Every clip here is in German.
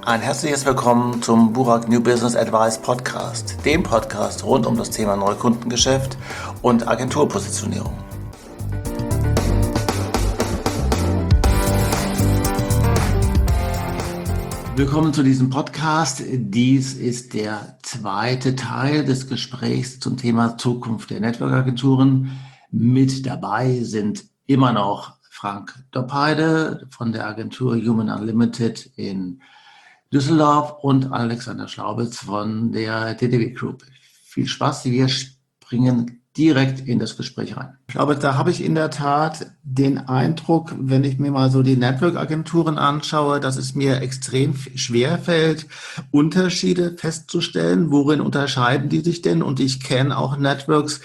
Ein herzliches Willkommen zum Burak New Business Advice Podcast, dem Podcast rund um das Thema Neukundengeschäft und Agenturpositionierung. Willkommen zu diesem Podcast. Dies ist der zweite Teil des Gesprächs zum Thema Zukunft der Network-Agenturen. Mit dabei sind immer noch Frank Doppheide von der Agentur Human Unlimited in Düsseldorf und Alexander Schlaubitz von der TTW Group. Viel Spaß, wir springen direkt in das Gespräch rein. Schlaubitz, da habe ich in der Tat den Eindruck, wenn ich mir mal so die Network-Agenturen anschaue, dass es mir extrem schwer fällt, Unterschiede festzustellen. Worin unterscheiden die sich denn? Und ich kenne auch Networks,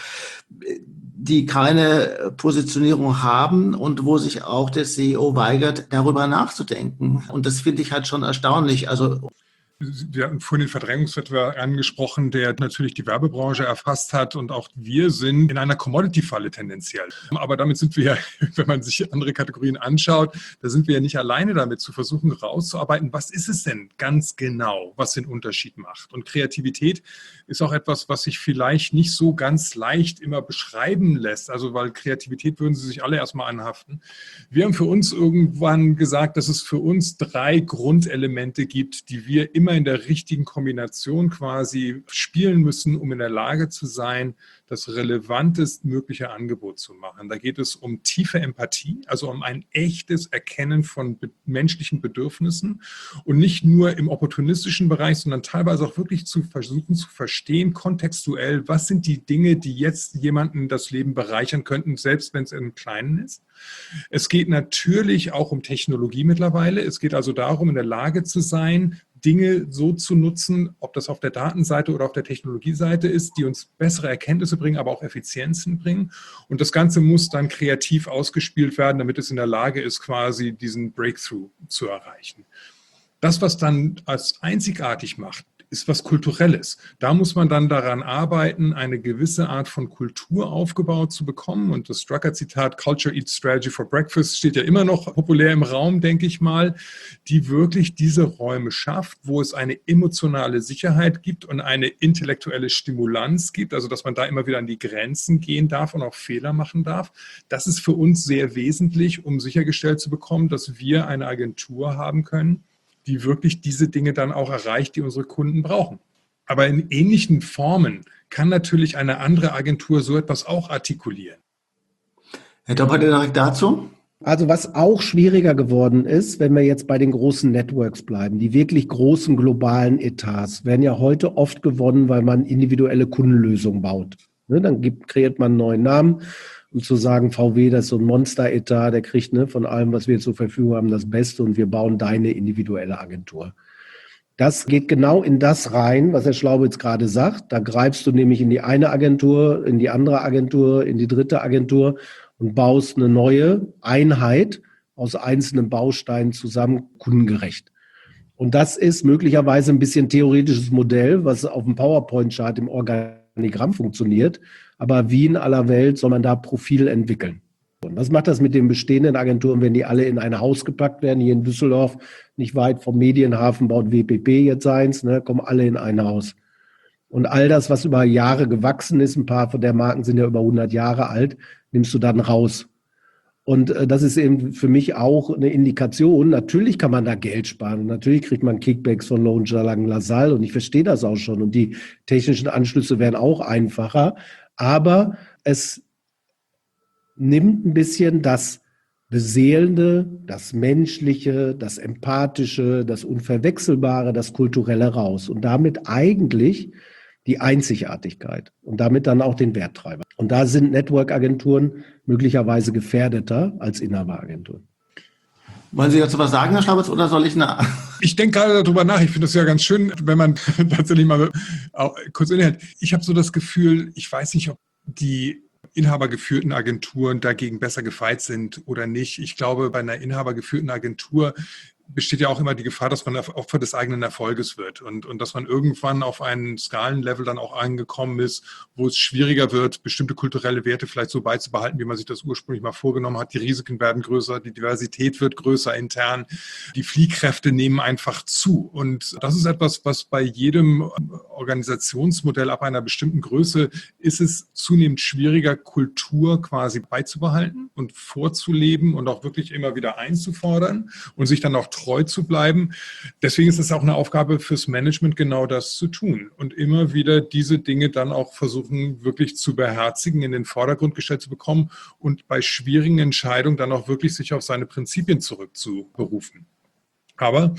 die keine Positionierung haben und wo sich auch der CEO weigert, darüber nachzudenken. Und das finde ich halt schon erstaunlich. Also wir hatten vorhin den Verdrängungswettbewerb angesprochen, der natürlich die Werbebranche erfasst hat, und auch wir sind in einer Commodity-Falle tendenziell. Aber damit sind wir ja, wenn man sich andere Kategorien anschaut, da sind wir ja nicht alleine damit, zu versuchen rauszuarbeiten, was ist es denn ganz genau, was den Unterschied macht. Und Kreativität ist auch etwas, was sich vielleicht nicht so ganz leicht immer beschreiben lässt. Also weil Kreativität würden Sie sich alle erstmal anhaften. Wir haben für uns irgendwann gesagt, dass es für uns 3 Grundelemente gibt, die wir immer in der richtigen Kombination quasi spielen müssen, um in der Lage zu sein, das relevantestmögliche Angebot zu machen. Da geht es um tiefe Empathie, also um ein echtes Erkennen von menschlichen Bedürfnissen und nicht nur im opportunistischen Bereich, sondern teilweise auch wirklich zu versuchen zu verstehen, kontextuell, was sind die Dinge, die jetzt jemanden das Leben bereichern könnten, selbst wenn es im Kleinen ist. Es geht natürlich auch um Technologie mittlerweile. Es geht also darum, in der Lage zu sein, Dinge so zu nutzen, ob das auf der Datenseite oder auf der Technologieseite ist, die uns bessere Erkenntnisse bringen, aber auch Effizienzen bringen. Und das Ganze muss dann kreativ ausgespielt werden, damit es in der Lage ist, quasi diesen Breakthrough zu erreichen. Das, was dann als einzigartig macht, ist was Kulturelles. Da muss man dann daran arbeiten, eine gewisse Art von Kultur aufgebaut zu bekommen. Und das Drucker-Zitat "Culture eats strategy for breakfast" steht ja immer noch populär im Raum, denke ich mal, die wirklich diese Räume schafft, wo es eine emotionale Sicherheit gibt und eine intellektuelle Stimulanz gibt, also dass man da immer wieder an die Grenzen gehen darf und auch Fehler machen darf. Das ist für uns sehr wesentlich, um sichergestellt zu bekommen, dass wir eine Agentur haben können, die wirklich diese Dinge dann auch erreicht, die unsere Kunden brauchen. Aber in ähnlichen Formen kann natürlich eine andere Agentur so etwas auch artikulieren. Herr Doppheide, direkt dazu? Also was auch schwieriger geworden ist, wenn wir jetzt bei den großen Networks bleiben, die wirklich großen globalen Etats werden ja heute oft gewonnen, weil man individuelle Kundenlösungen baut. Dann kreiert man einen neuen Namen. Und zu sagen, VW, das ist so ein Monster-Etat, der kriegt von allem, was wir zur Verfügung haben, das Beste und wir bauen deine individuelle Agentur. Das geht genau in das rein, was Herr Schlaubitz gerade sagt. Da greifst du nämlich in die eine Agentur, in die andere Agentur, in die dritte Agentur und baust eine neue Einheit aus einzelnen Bausteinen zusammen, kundengerecht. Und das ist möglicherweise ein bisschen theoretisches Modell, was auf dem PowerPoint-Chart im Organigramm funktioniert. Aber wie in aller Welt soll man da Profil entwickeln? Und was macht das mit den bestehenden Agenturen, wenn die alle in ein Haus gepackt werden? Hier in Düsseldorf, nicht weit vom Medienhafen, baut WPP jetzt eins, kommen alle in ein Haus. Und all das, was über Jahre gewachsen ist, ein paar von der Marken sind ja über 100 Jahre alt, nimmst du dann raus. Und das ist eben für mich auch eine Indikation. Natürlich kann man da Geld sparen. Natürlich kriegt man Kickbacks von Lohndes LaSalle und ich verstehe das auch schon. Und die technischen Anschlüsse werden auch einfacher. Aber es nimmt ein bisschen das Beseelende, das Menschliche, das Empathische, das Unverwechselbare, das Kulturelle raus. Und damit eigentlich die Einzigartigkeit und damit dann auch den Werttreiber. Und da sind Network-Agenturen möglicherweise gefährdeter als Inhaberagenturen. Wollen Sie dazu was sagen, Herr Schlaubitz, oder soll ich Ich denke gerade darüber nach. Ich finde das ja ganz schön, wenn man tatsächlich mal kurz innehält. Ich habe so das Gefühl, ich weiß nicht, ob die inhabergeführten Agenturen dagegen besser gefeit sind oder nicht. Ich glaube, bei einer inhabergeführten Agentur besteht ja auch immer die Gefahr, dass man Opfer des eigenen Erfolges wird und dass man irgendwann auf ein Skalenlevel dann auch angekommen ist, wo es schwieriger wird, bestimmte kulturelle Werte vielleicht so beizubehalten, wie man sich das ursprünglich mal vorgenommen hat. Die Risiken werden größer, die Diversität wird größer intern, die Fliehkräfte nehmen einfach zu. Und das ist etwas, was bei jedem Organisationsmodell ab einer bestimmten Größe ist es zunehmend schwieriger, Kultur quasi beizubehalten und vorzuleben und auch wirklich immer wieder einzufordern und sich dann auch treu zu bleiben. Deswegen ist es auch eine Aufgabe fürs Management, genau das zu tun und immer wieder diese Dinge dann auch versuchen, wirklich zu beherzigen, in den Vordergrund gestellt zu bekommen und bei schwierigen Entscheidungen dann auch wirklich sich auf seine Prinzipien zurückzuberufen. Aber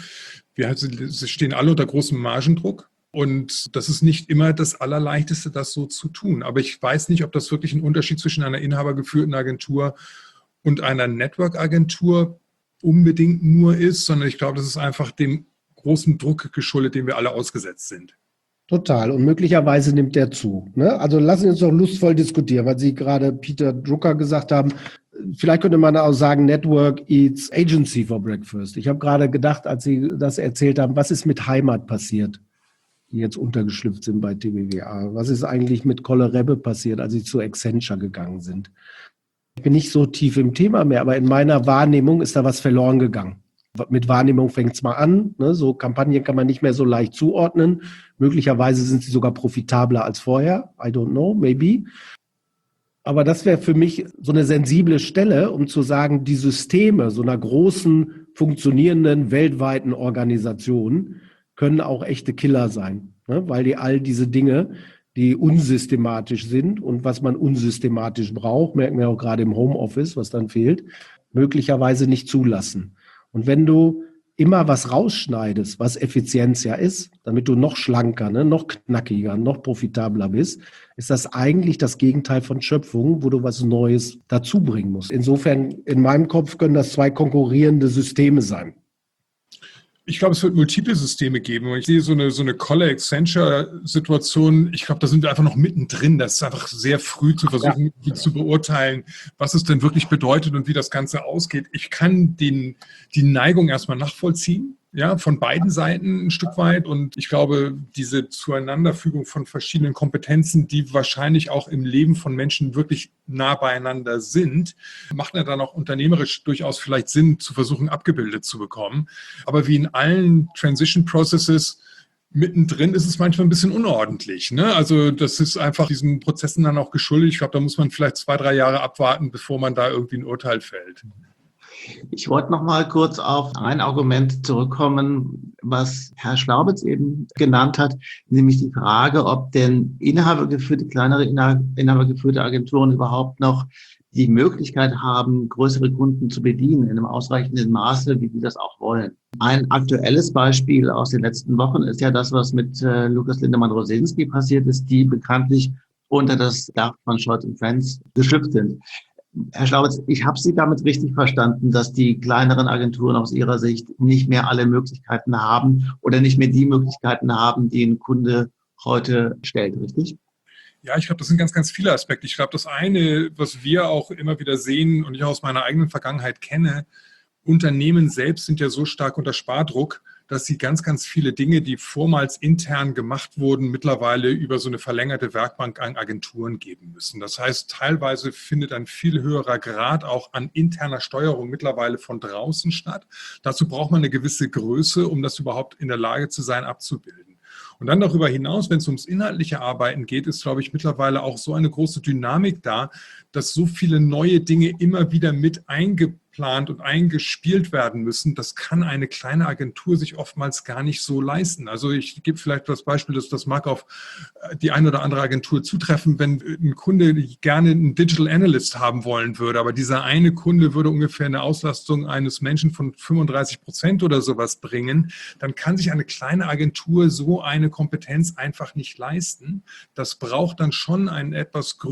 sie stehen alle unter großem Margendruck. Und das ist nicht immer das Allerleichteste, das so zu tun. Aber ich weiß nicht, ob das wirklich ein Unterschied zwischen einer inhabergeführten Agentur und einer Network-Agentur unbedingt nur ist, sondern ich glaube, das ist einfach dem großen Druck geschuldet, dem wir alle ausgesetzt sind. Total. Und möglicherweise nimmt der zu. Ne? Also lassen Sie uns doch lustvoll diskutieren, weil Sie gerade Peter Drucker gesagt haben. Vielleicht könnte man auch sagen, Network eats Agency for breakfast. Ich habe gerade gedacht, als Sie das erzählt haben, was ist mit Heimat passiert, die jetzt untergeschlüpft sind bei TBWA? Was ist eigentlich mit Kolle Rebbe passiert, als Sie zu Accenture gegangen sind? Ich bin nicht so tief im Thema mehr, aber in meiner Wahrnehmung ist da was verloren gegangen. Mit Wahrnehmung fängt es mal an. Ne? So Kampagnen kann man nicht mehr so leicht zuordnen. Möglicherweise sind sie sogar profitabler als vorher. I don't know, maybe. Aber das wäre für mich so eine sensible Stelle, um zu sagen, die Systeme so einer großen, funktionierenden, weltweiten Organisation können auch echte Killer sein. Ne? Weil die all diese Dinge, die unsystematisch sind und was man unsystematisch braucht, merken wir auch gerade im Homeoffice, was dann fehlt, möglicherweise nicht zulassen. Und wenn du immer was rausschneidest, was Effizienz ja ist, damit du noch schlanker, ne, noch knackiger, noch profitabler bist, ist das eigentlich das Gegenteil von Schöpfung, wo du was Neues dazu bringen musst. Insofern, in meinem Kopf können das zwei konkurrierende Systeme sein. Ich glaube, es wird multiple Systeme geben. Und ich sehe so eine Colle-Accenture-Situation. Ich glaube, da sind wir einfach noch mittendrin. Das ist einfach sehr früh zu versuchen, zu beurteilen, was es denn wirklich bedeutet und wie das Ganze ausgeht. Ich kann die Neigung erstmal nachvollziehen. Ja, von beiden Seiten ein Stück weit. Und ich glaube, diese Zueinanderfügung von verschiedenen Kompetenzen, die wahrscheinlich auch im Leben von Menschen wirklich nah beieinander sind, macht ja dann auch unternehmerisch durchaus vielleicht Sinn, zu versuchen, abgebildet zu bekommen. Aber wie in allen Transition Processes, mittendrin ist es manchmal ein bisschen unordentlich. Ne? Also das ist einfach diesen Prozessen dann auch geschuldet. Ich glaube, da muss man vielleicht 2-3 Jahre abwarten, bevor man da irgendwie ein Urteil fällt. Ich wollte noch mal kurz auf ein Argument zurückkommen, was Herr Schlaubitz eben genannt hat, nämlich die Frage, ob denn kleinere inhabergeführte Agenturen überhaupt noch die Möglichkeit haben, größere Kunden zu bedienen in einem ausreichenden Maße, wie sie das auch wollen. Ein aktuelles Beispiel aus den letzten Wochen ist ja das, was mit Lukas Lindemann-Rosinski passiert ist, die bekanntlich unter das Dach von Scholz & Friends geschlüpft sind. Herr Schlaubitz, ich habe Sie damit richtig verstanden, dass die kleineren Agenturen aus Ihrer Sicht nicht mehr alle Möglichkeiten haben oder nicht mehr die Möglichkeiten haben, die ein Kunde heute stellt, richtig? Ja, ich glaube, das sind ganz, ganz viele Aspekte. Ich glaube, das eine, was wir auch immer wieder sehen und ich auch aus meiner eigenen Vergangenheit kenne, Unternehmen selbst sind ja so stark unter Spardruck, dass sie ganz, ganz viele Dinge, die vormals intern gemacht wurden, mittlerweile über so eine verlängerte Werkbank an Agenturen geben müssen. Das heißt, teilweise findet ein viel höherer Grad auch an interner Steuerung mittlerweile von draußen statt. Dazu braucht man eine gewisse Größe, um das überhaupt in der Lage zu sein, abzubilden. Und dann darüber hinaus, wenn es ums inhaltliche Arbeiten geht, ist, glaube ich, mittlerweile auch so eine große Dynamik da, dass so viele neue Dinge immer wieder mit eingeplant und eingespielt werden müssen. Das kann eine kleine Agentur sich oftmals gar nicht so leisten. Also ich gebe vielleicht das Beispiel, das mag auf die eine oder andere Agentur zutreffen, wenn ein Kunde gerne einen Digital Analyst haben wollen würde, aber dieser eine Kunde würde ungefähr eine Auslastung eines Menschen von 35% oder sowas bringen, dann kann sich eine kleine Agentur so eine Kompetenz einfach nicht leisten. Das braucht dann schon eine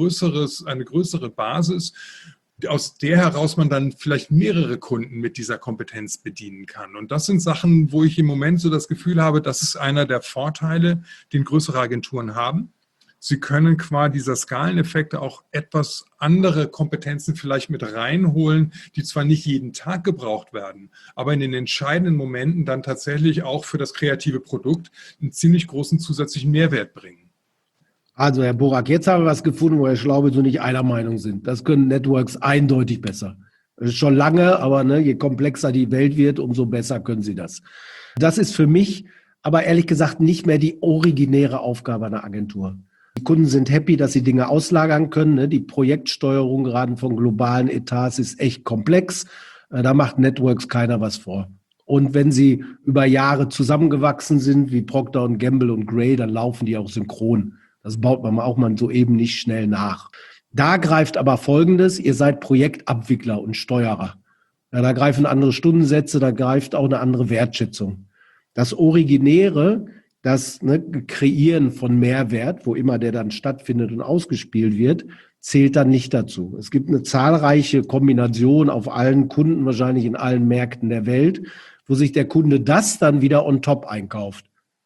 größere Basis, aus der heraus man dann vielleicht mehrere Kunden mit dieser Kompetenz bedienen kann. Und das sind Sachen, wo ich im Moment so das Gefühl habe, das ist einer der Vorteile, den größere Agenturen haben. Sie können qua dieser Skaleneffekte auch etwas andere Kompetenzen vielleicht mit reinholen, die zwar nicht jeden Tag gebraucht werden, aber in den entscheidenden Momenten dann tatsächlich auch für das kreative Produkt einen ziemlich großen zusätzlichen Mehrwert bringen. Also Herr Borak, jetzt haben wir was gefunden, wo Herr Schlaube so nicht einer Meinung sind. Das können Networks eindeutig besser. Das ist schon lange, aber je komplexer die Welt wird, umso besser können sie das. Das ist für mich aber ehrlich gesagt nicht mehr die originäre Aufgabe einer Agentur. Die Kunden sind happy, dass sie Dinge auslagern können. Die Projektsteuerung gerade von globalen Etats ist echt komplex. Da macht Networks keiner was vor. Und wenn sie über Jahre zusammengewachsen sind, wie Procter & Gamble und Grey, dann laufen die auch synchron. Das baut man auch mal so eben nicht schnell nach. Da greift aber Folgendes: Ihr seid Projektabwickler und Steuerer. Ja, da greifen andere Stundensätze, da greift auch eine andere Wertschätzung. Das Originäre, das Kreieren von Mehrwert, wo immer der dann stattfindet und ausgespielt wird, zählt dann nicht dazu. Es gibt eine zahlreiche Kombination auf allen Kunden, wahrscheinlich in allen Märkten der Welt, wo sich der Kunde das dann wieder on top einkauft.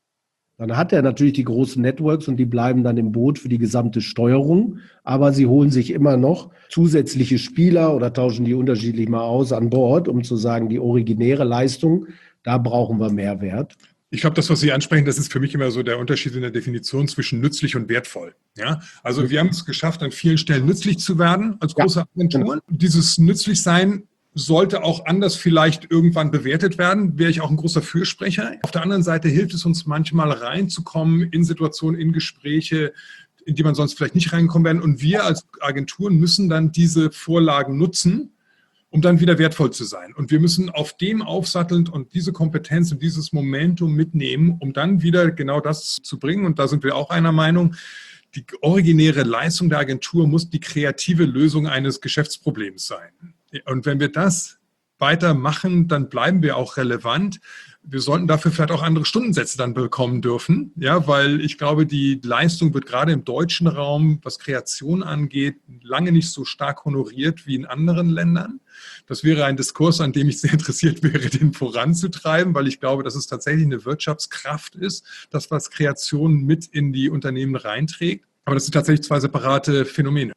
Dann hat er natürlich die großen Networks und die bleiben dann im Boot für die gesamte Steuerung, aber sie holen sich immer noch zusätzliche Spieler oder tauschen die unterschiedlich mal aus an Bord, um zu sagen, die originäre Leistung, da brauchen wir Mehrwert. Ich glaube, das, was Sie ansprechen, das ist für mich immer so der Unterschied in der Definition zwischen nützlich und wertvoll. Ja? Also wir haben es geschafft, an vielen Stellen nützlich zu werden als große Agenturen. Dieses Nützlichsein sollte auch anders vielleicht irgendwann bewertet werden, wäre ich auch ein großer Fürsprecher. Auf der anderen Seite hilft es uns manchmal reinzukommen in Situationen, in Gespräche, in die man sonst vielleicht nicht reinkommen werden. Und wir als Agenturen müssen dann diese Vorlagen nutzen, um dann wieder wertvoll zu sein. Und wir müssen auf dem aufsatteln und diese Kompetenz und dieses Momentum mitnehmen, um dann wieder genau das zu bringen. Und da sind wir auch einer Meinung, die originäre Leistung der Agentur muss die kreative Lösung eines Geschäftsproblems sein. Und wenn wir das weitermachen, dann bleiben wir auch relevant. Wir sollten dafür vielleicht auch andere Stundensätze dann bekommen dürfen, ja, weil ich glaube, die Leistung wird gerade im deutschen Raum, was Kreation angeht, lange nicht so stark honoriert wie in anderen Ländern. Das wäre ein Diskurs, an dem ich sehr interessiert wäre, den voranzutreiben, weil ich glaube, dass es tatsächlich eine Wirtschaftskraft ist, das, was Kreation mit in die Unternehmen reinträgt. Aber das sind tatsächlich zwei separate Phänomene.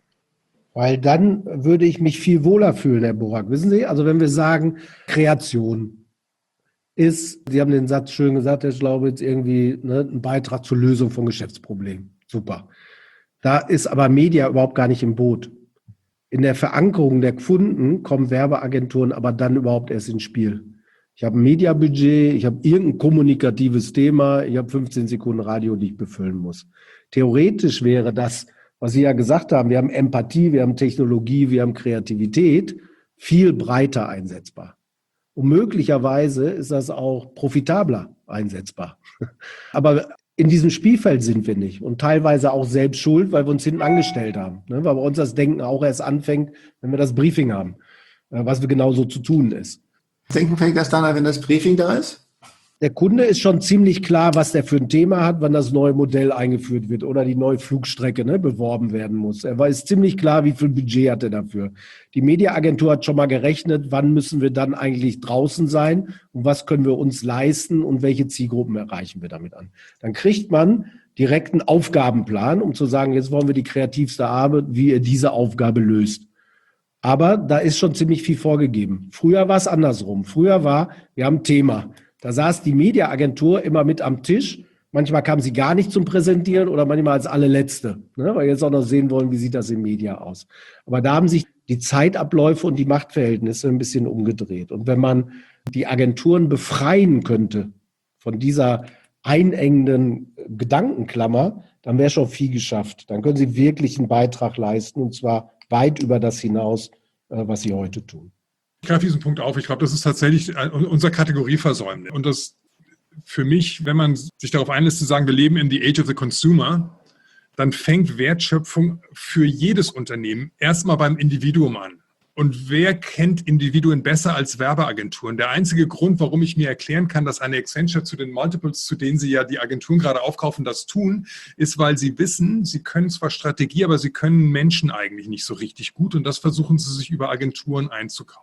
Weil dann würde ich mich viel wohler fühlen, Herr Borak. Wissen Sie, also wenn wir sagen, Kreation ist, Sie haben den Satz schön gesagt, Herr Schlaubitz, irgendwie ein Beitrag zur Lösung von Geschäftsproblemen. Super. Da ist aber Media überhaupt gar nicht im Boot. In der Verankerung der Kunden kommen Werbeagenturen aber dann überhaupt erst ins Spiel. Ich habe ein Mediabudget, ich habe irgendein kommunikatives Thema, ich habe 15 Sekunden Radio, die ich befüllen muss. Theoretisch wäre das, was Sie ja gesagt haben, wir haben Empathie, wir haben Technologie, wir haben Kreativität, viel breiter einsetzbar. Und möglicherweise ist das auch profitabler einsetzbar. Aber in diesem Spielfeld sind wir nicht und teilweise auch selbst schuld, weil wir uns hinten angestellt haben. Weil bei uns das Denken auch erst anfängt, wenn wir das Briefing haben, was wir genauso zu tun ist. Denken fängt das dann an, wenn das Briefing da ist? Der Kunde ist schon ziemlich klar, was der für ein Thema hat, wann das neue Modell eingeführt wird oder die neue Flugstrecke beworben werden muss. Er weiß ziemlich klar, wie viel Budget hat er dafür. Die Mediaagentur hat schon mal gerechnet, wann müssen wir dann eigentlich draußen sein und was können wir uns leisten und welche Zielgruppen erreichen wir damit an. Dann kriegt man direkt einen Aufgabenplan, um zu sagen, jetzt wollen wir die kreativste Arbeit, wie ihr diese Aufgabe löst. Aber da ist schon ziemlich viel vorgegeben. Früher war es andersrum. Früher war, wir haben ein Thema. Da saß die Mediaagentur immer mit am Tisch. Manchmal kam sie gar nicht zum Präsentieren oder manchmal als allerletzte, weil wir jetzt auch noch sehen wollen, wie sieht das im Media aus. Aber da haben sich die Zeitabläufe und die Machtverhältnisse ein bisschen umgedreht. Und wenn man die Agenturen befreien könnte von dieser einengenden Gedankenklammer, dann wäre schon viel geschafft. Dann können sie wirklich einen Beitrag leisten und zwar weit über das hinaus, was sie heute tun. Ich greife diesen Punkt auf. Ich glaube, das ist tatsächlich unser Kategorieversäumnis. Und das für mich, wenn man sich darauf einlässt, zu sagen, wir leben in the age of the consumer, dann fängt Wertschöpfung für jedes Unternehmen erstmal beim Individuum an. Und wer kennt Individuen besser als Werbeagenturen? Der einzige Grund, warum ich mir erklären kann, dass eine Accenture zu den Multiples, zu denen sie ja die Agenturen gerade aufkaufen, das tun, ist, weil sie wissen, sie können zwar Strategie, aber sie können Menschen eigentlich nicht so richtig gut. Und das versuchen sie sich über Agenturen einzukaufen.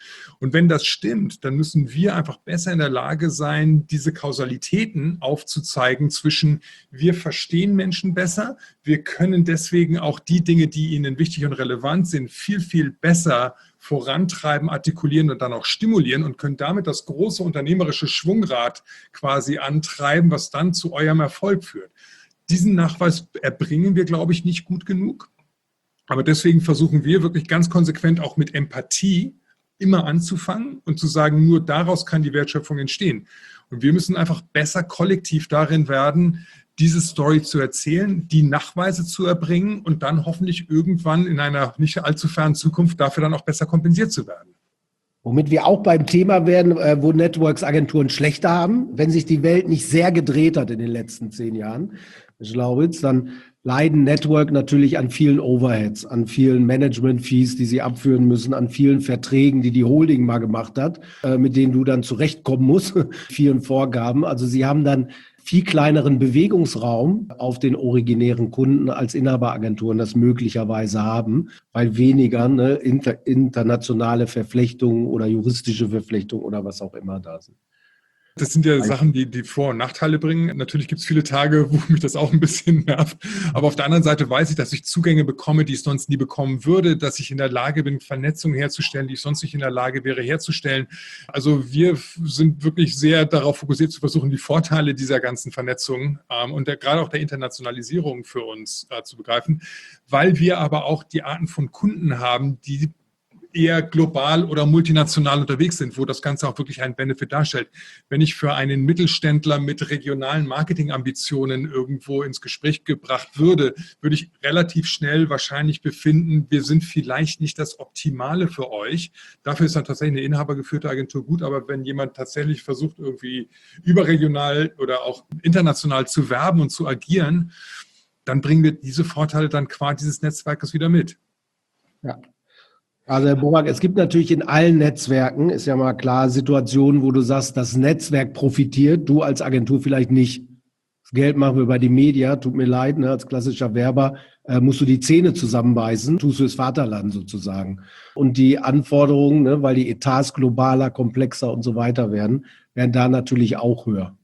Und wenn das stimmt, dann müssen wir einfach besser in der Lage sein, diese Kausalitäten aufzuzeigen zwischen wir verstehen Menschen besser, wir können deswegen auch die Dinge, die ihnen wichtig und relevant sind, viel, viel besser vorantreiben, artikulieren und dann auch stimulieren und können damit das große unternehmerische Schwungrad quasi antreiben, was dann zu eurem Erfolg führt. Diesen Nachweis erbringen wir, glaube ich, nicht gut genug. Aber deswegen versuchen wir wirklich ganz konsequent auch mit Empathie immer anzufangen und zu sagen, nur daraus kann die Wertschöpfung entstehen. Und wir müssen einfach besser kollektiv darin werden, diese Story zu erzählen, die Nachweise zu erbringen und dann hoffentlich irgendwann in einer nicht allzu fernen Zukunft dafür dann auch besser kompensiert zu werden. Womit wir auch beim Thema werden, wo Networks-Agenturen schlechter haben, wenn sich die Welt nicht sehr gedreht hat in den letzten 10 Jahren, ich glaube jetzt, dann leiden Network natürlich an vielen Overheads, an vielen Management-Fees, die sie abführen müssen, an vielen Verträgen, die die Holding mal gemacht hat, mit denen du dann zurechtkommen musst, vielen Vorgaben. Also sie haben dann viel kleineren Bewegungsraum auf den originären Kunden als Inhaberagenturen das möglicherweise haben, weil weniger internationale Verflechtungen oder juristische Verflechtungen oder was auch immer da sind. Das sind ja Sachen, die Vor- und Nachteile bringen. Natürlich gibt es viele Tage, wo mich das auch ein bisschen nervt. Aber auf der anderen Seite weiß ich, dass ich Zugänge bekomme, die ich sonst nie bekommen würde, dass ich in der Lage bin, Vernetzungen herzustellen, die ich sonst nicht in der Lage wäre herzustellen. Also wir sind wirklich sehr darauf fokussiert zu versuchen, die Vorteile dieser ganzen Vernetzung und gerade auch der Internationalisierung für uns zu begreifen, weil wir aber auch die Arten von Kunden haben, die eher global oder multinational unterwegs sind, wo das Ganze auch wirklich einen Benefit darstellt. Wenn ich für einen Mittelständler mit regionalen Marketingambitionen irgendwo ins Gespräch gebracht würde, würde ich relativ schnell wahrscheinlich befinden, wir sind vielleicht nicht das Optimale für euch. Dafür ist dann tatsächlich eine inhabergeführte Agentur gut, aber wenn jemand tatsächlich versucht, irgendwie überregional oder auch international zu werben und zu agieren, dann bringen wir diese Vorteile dann qua dieses Netzwerkes wieder mit. Ja. Also Herr Borak, es gibt natürlich in allen Netzwerken, ist ja mal klar, Situationen, wo du sagst, das Netzwerk profitiert, du als Agentur vielleicht nicht. Das Geld machen wir bei die Media, tut mir leid, ne, als klassischer Werber musst du die Zähne zusammenbeißen, tust du das Vaterland sozusagen. Und die Anforderungen, ne, weil die Etats globaler, komplexer und so weiter werden da natürlich auch höher.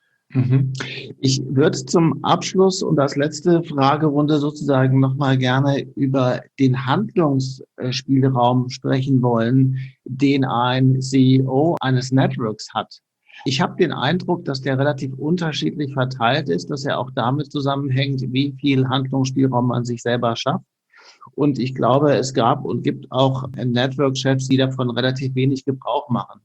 Ich würde zum Abschluss und als letzte Fragerunde sozusagen nochmal gerne über den Handlungsspielraum sprechen wollen, den ein CEO eines Networks hat. Ich habe den Eindruck, dass der relativ unterschiedlich verteilt ist, dass er auch damit zusammenhängt, wie viel Handlungsspielraum man sich selber schafft. Und ich glaube, es gab und gibt auch Network-Chefs, die davon relativ wenig Gebrauch machen.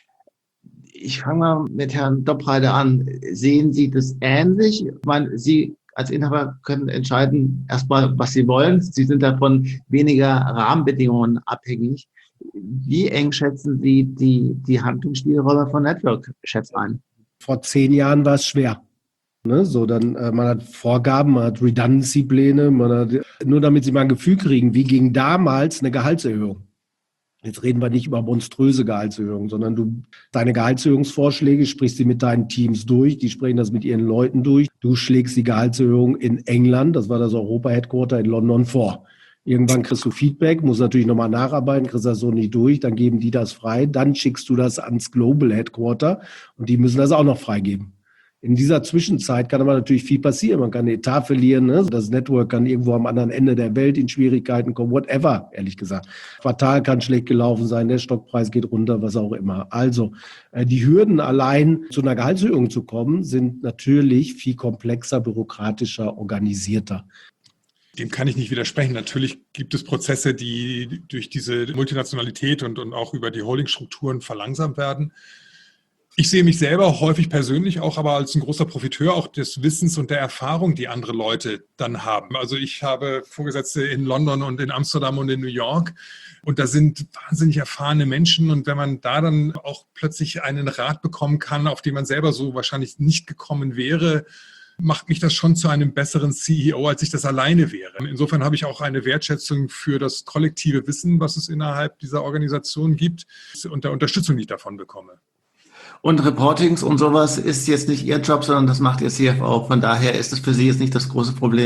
Ich fange mal mit Herrn Doppreiter an. Sehen Sie das ähnlich? Ich meine, Sie als Inhaber können entscheiden erstmal, was Sie wollen. Sie sind davon weniger Rahmenbedingungen abhängig. Wie eng schätzen Sie die Handlungsspielräume von Network-Chefs ein? Vor 10 Jahren war es schwer. Ne, so dann, man hat Vorgaben, man hat Redundancy-Pläne, nur damit Sie mal ein Gefühl kriegen, wie ging damals eine Gehaltserhöhung? Jetzt reden wir nicht über monströse Gehaltserhöhungen, sondern deine Gehaltserhöhungsvorschläge sprichst du mit deinen Teams durch, die sprechen das mit ihren Leuten durch. Du schlägst die Gehaltserhöhung in England, das war das Europa-Headquarter in London, vor. Irgendwann kriegst du Feedback, musst natürlich nochmal nacharbeiten, kriegst das so nicht durch, dann geben die das frei, dann schickst du das ans Global Headquarter und die müssen das auch noch freigeben. In dieser Zwischenzeit kann aber natürlich viel passieren. Man kann einen Etat verlieren, ne? Das Network kann irgendwo am anderen Ende der Welt in Schwierigkeiten kommen, whatever, ehrlich gesagt. Quartal kann schlecht gelaufen sein, der Stockpreis geht runter, was auch immer. Also die Hürden allein zu einer Gehaltserhöhung zu kommen, sind natürlich viel komplexer, bürokratischer, organisierter. Dem kann ich nicht widersprechen. Natürlich gibt es Prozesse, die durch diese Multinationalität und auch über die Holdingstrukturen verlangsamt werden. Ich sehe mich selber häufig persönlich auch aber als ein großer Profiteur auch des Wissens und der Erfahrung, die andere Leute dann haben. Also ich habe Vorgesetzte in London und in Amsterdam und in New York und da sind wahnsinnig erfahrene Menschen und wenn man da dann auch plötzlich einen Rat bekommen kann, auf den man selber so wahrscheinlich nicht gekommen wäre, macht mich das schon zu einem besseren CEO, als ich das alleine wäre. Insofern habe ich auch eine Wertschätzung für das kollektive Wissen, was es innerhalb dieser Organisation gibt und der Unterstützung, die ich davon bekomme. Und Reportings und sowas ist jetzt nicht Ihr Job, sondern das macht Ihr CFO. Von daher ist es für Sie jetzt nicht das große Problem.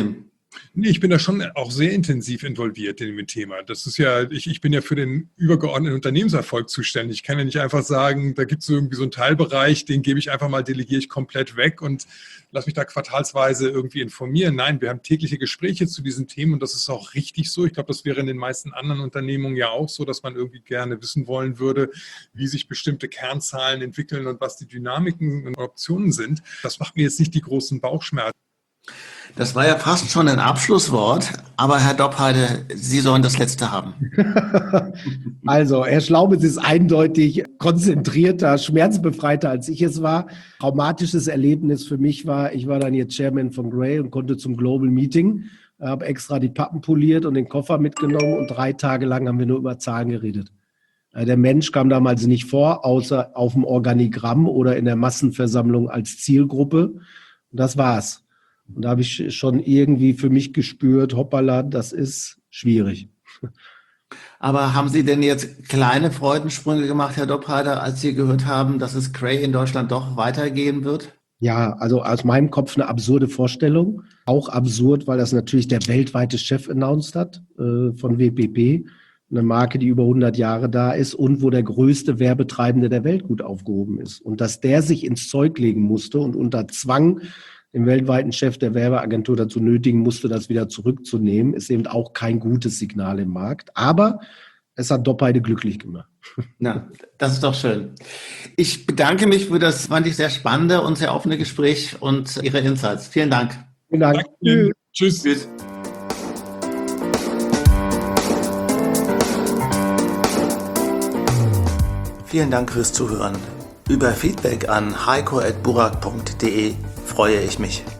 Nee, ich bin da schon auch sehr intensiv involviert in dem Thema. Das ist ja, ich bin ja für den übergeordneten Unternehmenserfolg zuständig. Ich kann ja nicht einfach sagen, da gibt es irgendwie so einen Teilbereich, den gebe ich einfach mal, delegiere ich komplett weg und lass mich da quartalsweise irgendwie informieren. Nein, wir haben tägliche Gespräche zu diesen Themen und das ist auch richtig so. Ich glaube, das wäre in den meisten anderen Unternehmungen ja auch so, dass man irgendwie gerne wissen wollen würde, wie sich bestimmte Kernzahlen entwickeln und was die Dynamiken und Optionen sind. Das macht mir jetzt nicht die großen Bauchschmerzen. Das war ja fast schon ein Abschlusswort, aber Herr Doppheide, Sie sollen das Letzte haben. Also, Herr Schlaubitz ist eindeutig konzentrierter, schmerzbefreiter, als ich es war. Traumatisches Erlebnis für mich war, ich war dann jetzt Chairman von Gray und konnte zum Global Meeting, habe extra die Pappen poliert und den Koffer mitgenommen und 3 Tage lang haben wir nur über Zahlen geredet. Der Mensch kam damals nicht vor, außer auf dem Organigramm oder in der Massenversammlung als Zielgruppe. Und das war's. Und da habe ich schon irgendwie für mich gespürt, hoppala, das ist schwierig. Aber haben Sie denn jetzt kleine Freudensprünge gemacht, Herr Doppheide, als Sie gehört haben, dass es Cray in Deutschland doch weitergehen wird? Ja, also aus meinem Kopf eine absurde Vorstellung. Auch absurd, weil das natürlich der weltweite Chef announced hat von WPP. Eine Marke, die über 100 Jahre da ist und wo der größte Werbetreibende der Welt gut aufgehoben ist. Und dass der sich ins Zeug legen musste und unter Zwang den weltweiten Chef der Werbeagentur dazu nötigen musste, das wieder zurückzunehmen, ist eben auch kein gutes Signal im Markt. Aber es hat Doppheide glücklich gemacht. Ja, das ist doch schön. Ich bedanke mich für das, fand ich, sehr spannende und sehr offene Gespräch und Ihre Insights. Vielen Dank. Vielen Dank. Tschüss. Tschüss. Vielen Dank fürs Zuhören. Über Feedback an heiko@burak.de freue ich mich.